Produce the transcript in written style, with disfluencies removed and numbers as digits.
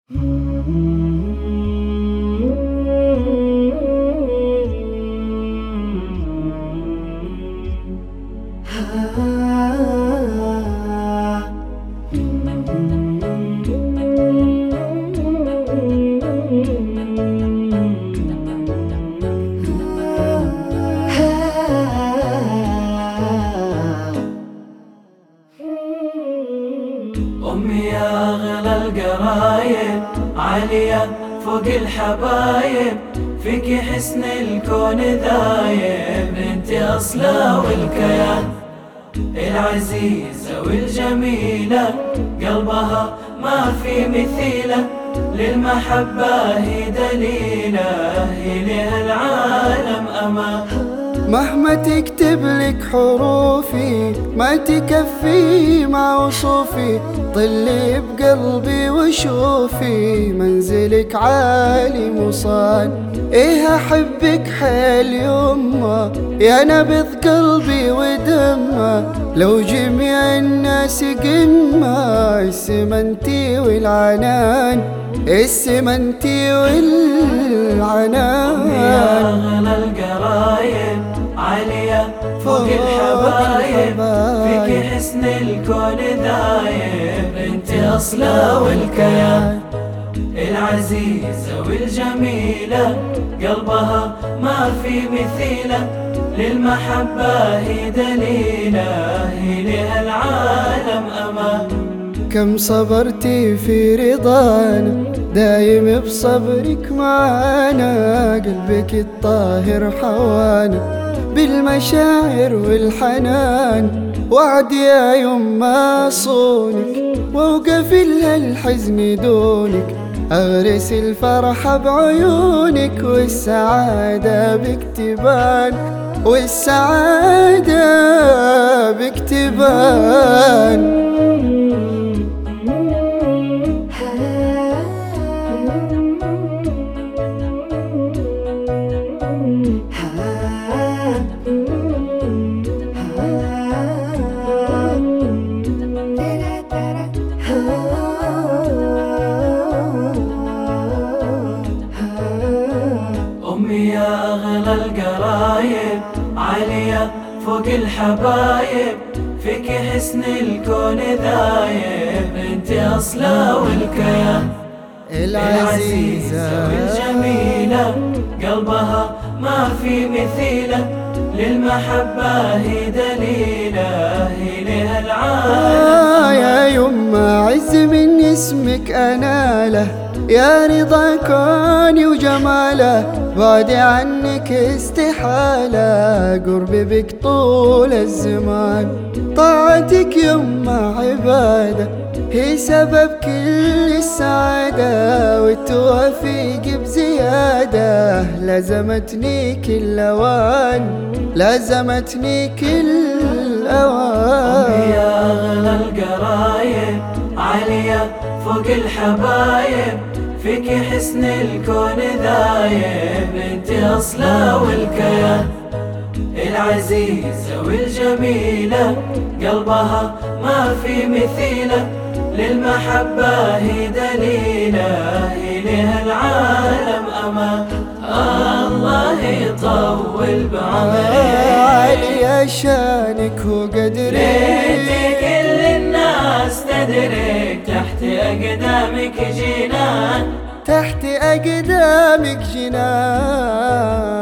أمي يا أغلى القرايب، عالية فوق الحبايب، فيك حسن الكون ذايب، انت أصلا والكيان العزيزة والجميلة، قلبها ما في مثيلة، للمحبة هي دليلة، هي لها العالم أمان. مهما تكتب لك حروفي ما تكفي مع وصوفي، طلي بقلبي وشوفي منزلك عالي مصان. ايه احبك حيل يما يا نبض قلبي ودمه، لو جميع الناس قمه السمنتي والعنان، السمنتي والعنان. يا أغلى القرايب، عالية فوق الحبايب، فيك حسن الكون ذايب، انت أصلا والكيان العزيزة والجميلة، قلبها ما في مثيلة، للمحبة هي دليلة، هي لها العالم أمان. كم صبرتي في رضانا دايم بصبرك معانا، قلبك الطاهر حوانا بالمشاعر والحنان، وعد يا يما صونك واوقف لها الحزن دونك، اغرس الفرحة بعيونك والسعادة بكتبان، والسعادة بكتبان. أمي يا أغلى القرايب، عالية فوق الحبايب، فيك حسن الكون ذايب، انت أصلا والكيان العزيزة والجميلة، قلبها ما في مثيلة، للمحبة هي دليلة، هي لها العالم. يا يما عز من اسمك أناله، يا رضا كوني وجماله، بعدي عنك استحالة، قربي بك طول الزمان، طاعتك يما عبادة هي سبب كل السعادة، والتوافيق بزيادة لازمتني كل أوان، لازمتني كل أوان. أمي يا أغلى القرايب، عالية فوق الحبايب، فيك حسن الكون ذايب، انت أصلا والكيان العزيزة والجميلة، قلبها ما في مثيلة، للمحبة هي دليلة، هي لها العالم أمان. الله يطول بعمرك، عالي شانك وقدرك، ليت كل الناس تدرك، تحت أقدامك جنان، تحت أقدامك جنان.